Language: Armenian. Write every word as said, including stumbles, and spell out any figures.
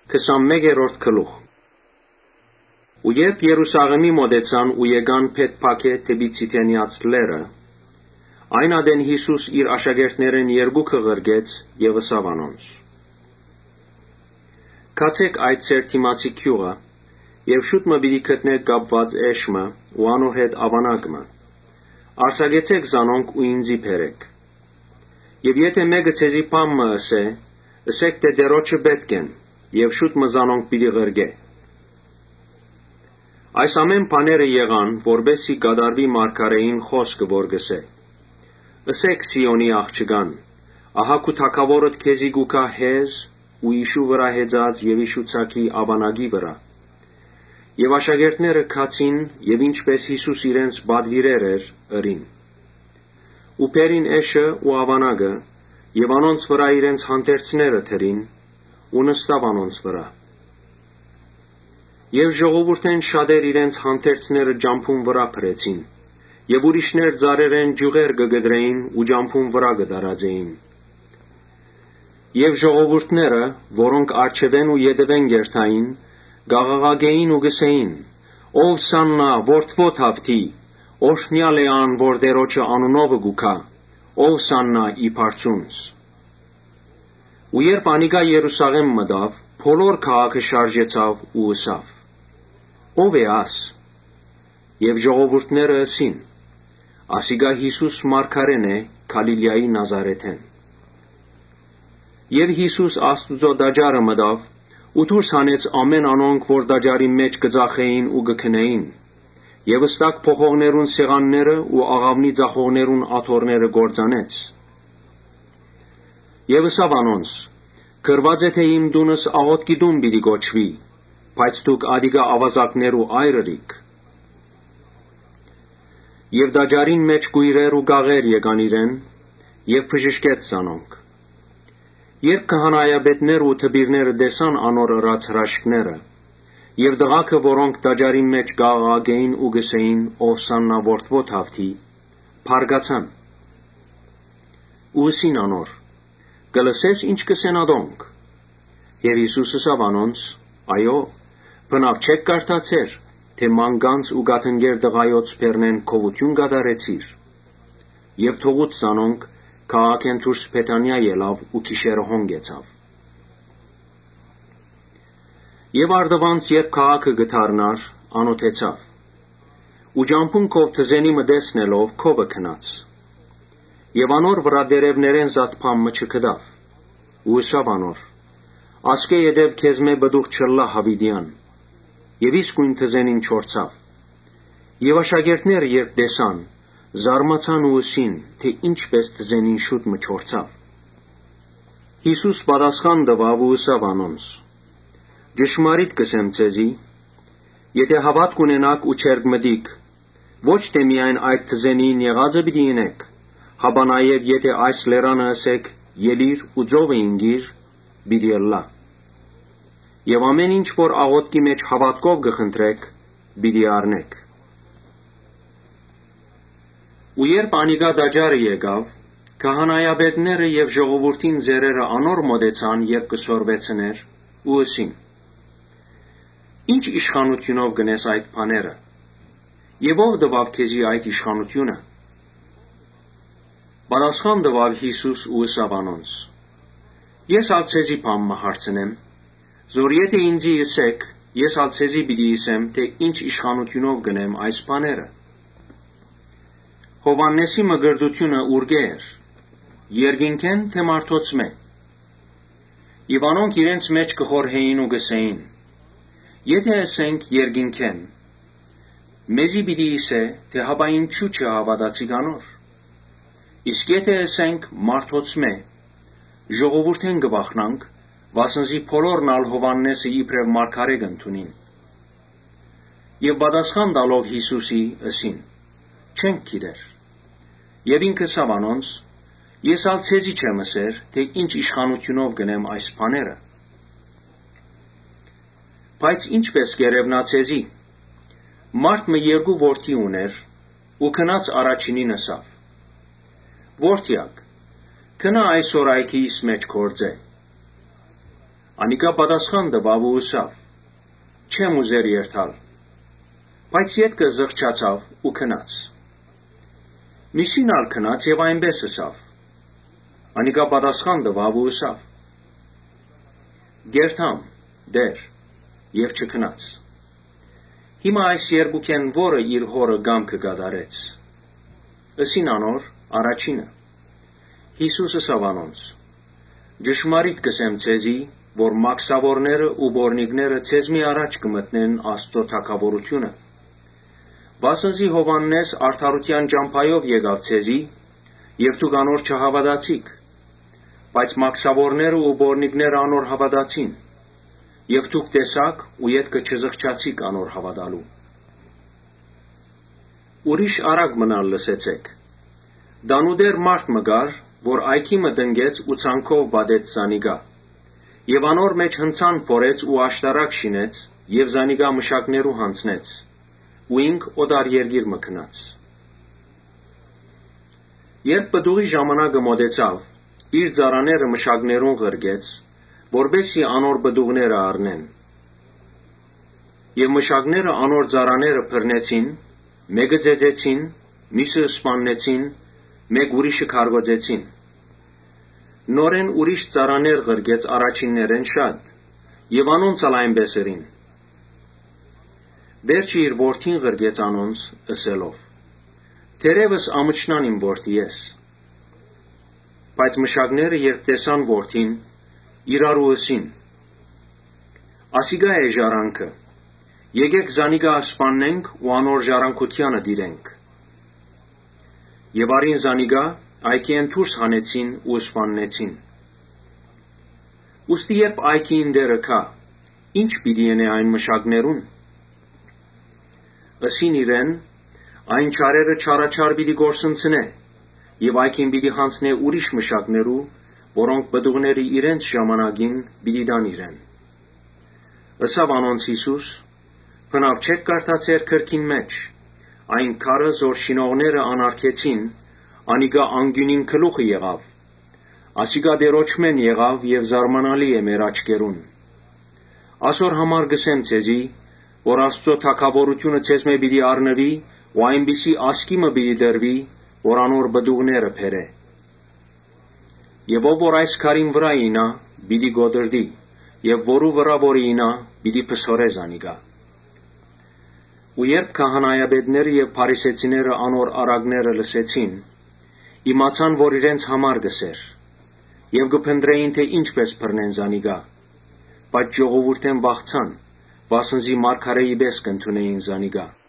քսանմեկերորդ գլուխ։ Ու երբ Երուսաղեմի մոտեցան ու եկան Փեթփաքե դեպի Ցիթենիաց լեռը, այն ադեն Հիսուս իր աշակերտներեն երկուքը ղրգեց եւ ըսավ անոնց. Գացեք այդ ծեր թիմացի գյուղը, եւ շուտ մը պիտի գտնեք կապված էշմը ու անոր հետ ավանակը, արսագեցեք զանոնք ու ինձի բերեք։ Եվ եթե մեկը ցեզի բան մը ըսե, ըսեք թե դերոջը պետք են, եւ շուտ մը զանոնք պիտի ղրգե։ Այս ամեն բաները եղան, որբեսի կատարվի մարգարեին խոսքը, որ գսե. Ըսեք Սիոնի աղջկան, ահա քու թագավորդ քեզի գուքա հեզ ու իշու վրա հեծած եւ իշու ցակի ավանագի վրա։ Եվ աշակերտները քացին եւ ինչպես Հիսուս իրենց բադվիրեր էր ըրին։ Ու բերին էշը ու ավանագը եւ անոնց վրա իրենց հանդերձները թրին ու նստավ անոնց վրա։ Եվ ժողովուրդեն շատեր իրենց հանդերձները ջամփուն վրա փրեցին, եւ ուրիշներ ծարերեն ջուղեր կգդրեին ու ջամփուն վրա կդարածեին։ Եվ ժողովուրդները, որոնք արջևեն ու ետևեն գերթային, գաղաղագեին ու գսեին. Ով սաննա որդվո թավթի, օշնյալ է ան, որ դերոջը անունովը գուքա, ով սաննա իբարձունց։ Ու երբ անիկա Երուսաղեմ մտավ, բոլոր քաղաքը շարժեցավ ու ըսավ. Ով է աս։ Եվ ժողովուրդները ըսին. ասիգա Հիսուս մարգարեն է Գալիլեայի Նազարեթեն։ Եվ Հիսուս Աստուծո դաջարը մտավ ու դուրս հանեց ամեն անոնք, որ դաջարի մեջ կծախեին ու կքնեին, եւ ըստակ փոխողներուն սեղանները ու աղավնի ծախողներուն աթոռները գործանեց։ Եվ ըսավ անոնց. գրված է թե իմ դունս աղոտքի դուն պիտի կոչվի, բայց դուք ադիգա ավազակներ ու այրըրիք։ Եվ դաջարին մեջ գույրեր ու գաղեր եկան իրեն, եւ բժշկեց զանոնք։ Երբ քահանայապետներ ու թբիրները տեսան անոր ըրած հրաշքները, եւ դղաքը, որոնք դաջարի մեջ գաղաղագեին ու գսեին, ով սաննա որդվո թավթի, փարգացան։ Ու ըսին անոր. Գլսես ինչ կսեն ադոնք։ Եվ Հիսուս ըսավ անոնց. այո, բնավ չեք կարդացեր, թե մանգանց ու գաթնգեր դղայոց բերնեն քովություն կատարեցիր։ Եվ թողուց զանոնք քաղաքեն դուրս Փեթանիա ելավ ու գիշերը հոնգեցավ։ Եվ արդվանց երբ քաղաքը գթարնար, անոթեցավ։ Ու ջամփուն քով թզենի մը տեսնելով քովը քնած։ Եվ անոր վրա դերևներեն զատփամ մը չկդավ։ Ու ըսավ անոր. ասկե ետև քեզ մե բդուղ չլա հավիդյան։ Եվ իսկույն թզենին չորցավ։ Եվ աշակերտները երբ տեսան, զարմացան ու ըսին, թե ինչպես թզենին շուտ մը չորցավ։ Հիսուս պատասխան տվավ ու ըսավ անոնց. Ճշմարիտ կսեմ ձեզի, եթե հավատք ունենաք ու չերկմտիք, ոչ թե միայն այդ թզենին եղածը պիտի ինեք, հապա նաև եթե այս լերանը ասեք ելիր ու ծովը ինգիր, պիտի ըլլա։ Եվ ամեն ինչ, որ աղոտքի մեջ հավատքով կխնդրեք, պիտի առնեք։ Ու երբ անիկա դաջարը եկավ, քահանայապետները եւ ժողովրդին ձերերը անոր մոտեցան եւ կսորվեցներ ու ըսին. Ինչ իշխանությունով գնես այդ բաները, եւ ով տվավ քեզի այդ իշխանությունը։ Պատասխան տվավ Հիսուս ու ըսավ անոնց. Ես ալ ցեզի բան մը հարցնեմ, զոր եթե ինձի ըսեք, ես ալ ցեզի պիտի ըսեմ, թե ինչ իշխանությունով գնեմ այս բաները։ Հովաննեսի մգրդությունը ուրգե էր, երկինքեն թե մարդոց մե։ Եվ անոնք իրենց մեջ կխորհեին ու գսեին. եթե ասենք երկինքեն, մեզի պիտի ըսե, թե հապա ինչու չհավատացիք անոր։ Իսկ եթե ասենք մարդոց մե, ժողովուրդեն կվախնանք, վասնզի բոլորն ալ Հովաննեսը իբրև մարգարե կընդունին։ Եվ պատասխան տալով Հիսուսի ըսին. չենք գիտեր։ Եվ ինքը ըսավ անոնց. ես ալ ցեզի չեմ ըսեր, թե ինչ իշխանությունով գնեմ այս բաները։ Բայց ինչպես կերևնա ցեզի։ Մարդ մը երկու որդի ուներ, ու քնած առաջինին ըսավ. Որդյակ, քնա այսօր այգիս մեջ գործե։ Անիկա պատասխան տվավ ու ուսավ. չեմ ուզեր երթալ, բայց ետքը զղջացավ ու քնաց։ Միսին ալ քնաց եւ այնպես ըսավ. Անիկա պատասխան տվավ ու ուսավ. Գերթամ, դեր, եւ չքնաց։ Հիմա այս երկուքեն որը իր հորը գամքը կատարեց։ Ըսին անոր առաջինը։ Հիսուս ըսավ անոնց. Ճշմարիտ կսեմ ցեզի, որ մաքսավորները ու բորնիկները ցեզմի առաջ կմտնեն Աստծո թագավորությունը։ Վասնզի Հովաննես արդարության ճամփայով եկավ ցեզի, եւ դուք անոր չհավատացիք, բայց մաքսավորները ու բորնիկները անոր հավատացին, եւ դուք տեսաք ու ետքը չզղջացիք անոր հավատալու։ Ուրիշ արագ մնալ լսեցեք։ Դանուդեր մարդ մգար, որ այքի մը դնգեց ու ցանքով բադեց զանիգա, եւ անոր մեջ հնցան փորեց ու աշտարակ շինեց եւ զանիգա մշակներու հանցնեց, ու ինք օդար երգիր մը քնաց։ Երբ բդուղի ժամանակը մոտեցավ, իր ծառաները մշակներուն ղրգեց, որբեսի անոր բդուղները առնեն։ Եվ մշակները անոր ծառաները բռնեցին, մեկը ձեծեցին, մյուսը սպաննեցին, մեկ ուրիշը քարգոծեցին։ Նորեն ուրիշ ծառաներ ղրգեց առաջիններեն շատ, եւ անոնց ալ այնպես ըրին։ Վերջը իր որդին ղրգեց անոնց, ըսելով. Թերևս ամչնան իմ որդի ես։ Բայց մշակները երբ տեսան որդին, իրարու ըսին. Ասիգա է ժարանքը, եկեք զանիգա սպաննենք ու անոր ժառանգությանը դիրենք։ Եվ արին զանիգա այքիեն դուրս հանեցին ու սպաննեցին։ Ուստի երբ այքին դերը կա, ինչ պիտի ենե այն մշակներուն։ Ըսին իրեն, այն չարերը չարաչար պիտի գործընծնե, եւ այքին պիտի հանցնե ուրիշ մշակներու, որոնք բդուղները իրենց ժամանակին պիտի դան իրեն։ Ըսավ անոնց Հիսուս. Բնավ չեք կարդացեր քրքին մեջ, այն քարը զոր շինողները անարգեցին, անիգա անգյունին գլուխը եղավ, ասիգա դերոճմեն եղավ եւ զարմանալի է մեր աչքերուն։ Ասոր համար գսեմ ցեզի, որ Աստծո թագավորությունը ցեզմե պիտի առնվի, ու այնպիսի ասկիմը պիտի դրվի, որ անոր բդուղները փերե։ Եվ ով որ այս քարին վրա ինա, պիտի գոդրդի, եւ որու վրա որ ինա, պիտի փսորե զանիգա։ Ու երբ քահանայապետները եւ փարիսեցիները անոր արագները լսեցին, իմացան, որ իրենց համար գսեր, եւ գփնդրեին, թե ինչպես բռնեն զանիգա, բայց ժողովուրդեն վախցան, վասնզի մարգարեի պես կընդունեին զանիգա։